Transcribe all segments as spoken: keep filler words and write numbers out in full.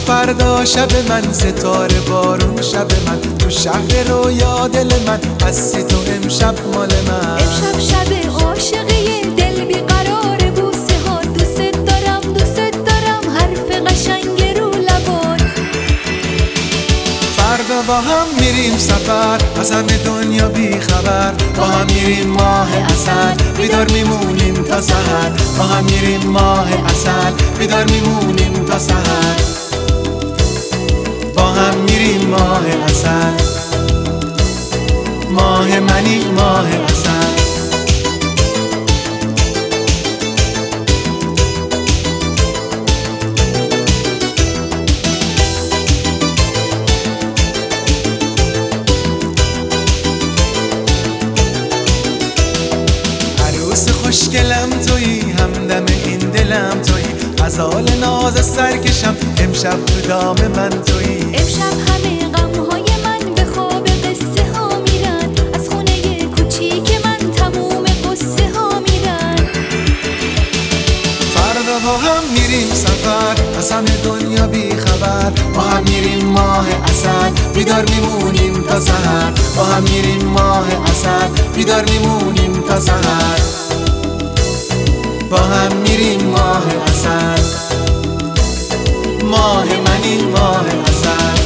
فردا شب من، ستاره بارون شب من، تو شهر رویا دل من، هستی تو امشب مال من. امشب شب عاشقی دل بیقرار، بوسه ها دوست دارم دوست دارم، حرف قشنگ رو لبات. فردا با هم میریم سفر، از همه دنیا بی خبر، با هم میریم ماه عسل، بیدار میمونیم تا سحر. با هم میریم ماه عسل، بیدار میمونیم تا سحر. با هم میریم ماه عسل، ماه منی ماه عسل. عروس خوشگلم تویی، همدم این دلم تویی، غزال ناز سرکشم، امشب تو دام من تویی. امشب همه غمهای من به خواب قصه ها میرن، از خونه کوچیک من تموم قصه ها میرن. فردا با هم میریم سفر، از همه دنیا بی خبر، با هم میریم ماه عسل، بیدار میمونیم تا سحر. با هم میریم ماه عسل، بیدار میمونیم تا سحر. با هم میریم ماه عسل، ماه منی ماه عسل.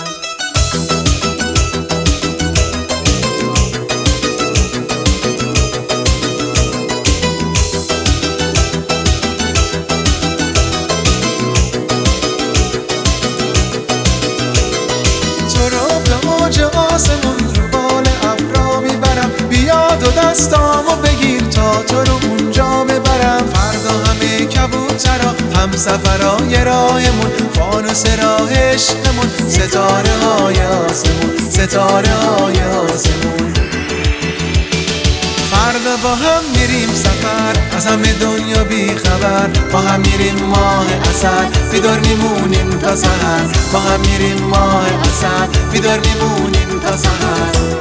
تو رو به موج آسمون رو بال ابرا میبرم، بیاد و دستامو بگیر تا تو رو اونجا ببرم. فردا همه کبوترا هم سفرای راهمون، فانوس راه عشقمون، ستاره های آسمون، ستاره های آسمون. فردا با هم میریم سفر، از همه دنیا بی خبر، با هم میریم ماه عسل، بیدار میمونیم تا سحر. با هم میریم ماه عسل، بیدار میمونیم تا سحر.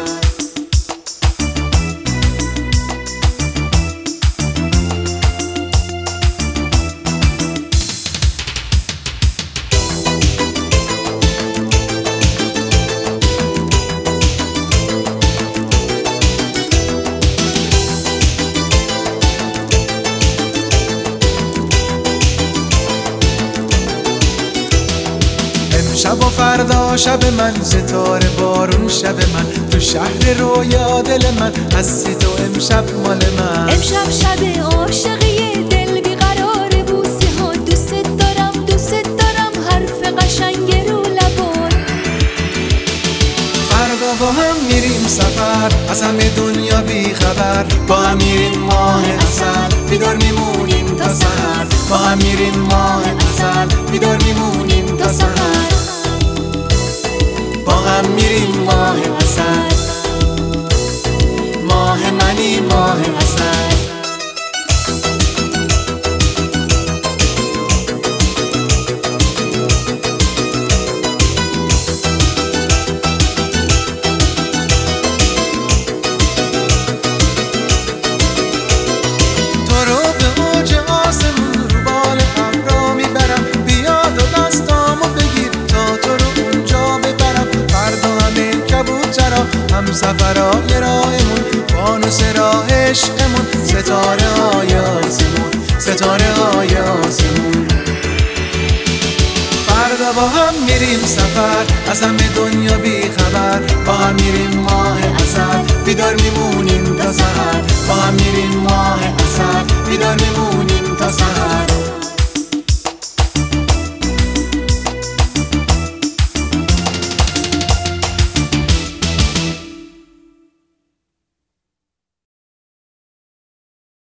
شب و فردا شب من، ستاره بارون شب من، تو شهر رویا دل من، هستی تو امشب مال من. امشب شب عاشقی دل بیقرار، بوسه ها دوست دارم دوست دارم، حرف قشنگ رو لبات. فردا با هم میریم سفر، از همه دنیا بی خبر، با هم میریم ماه عسل، بیدار میمونیم تا سحر. با هم میریم ماه عسل، بیدار میمونیم تا سحر. با هم میریم ماه عسل، ماه منی ماه عسل. تو رو به موج آسمون رو بال ابرا میبرم، بیاد و دستامو بگیر تا تو رو اونجا ببرم. فردا همه کبوترا هم سفرای راهمون، فانوس راه عشقمون، ستاره های آسمون، ستاره های آسمون. فردا با هم میریم سفر، از همه دنیا بی خبر، با هم میریم ماه عسل، بیدار میمونیم تا سحر. با هم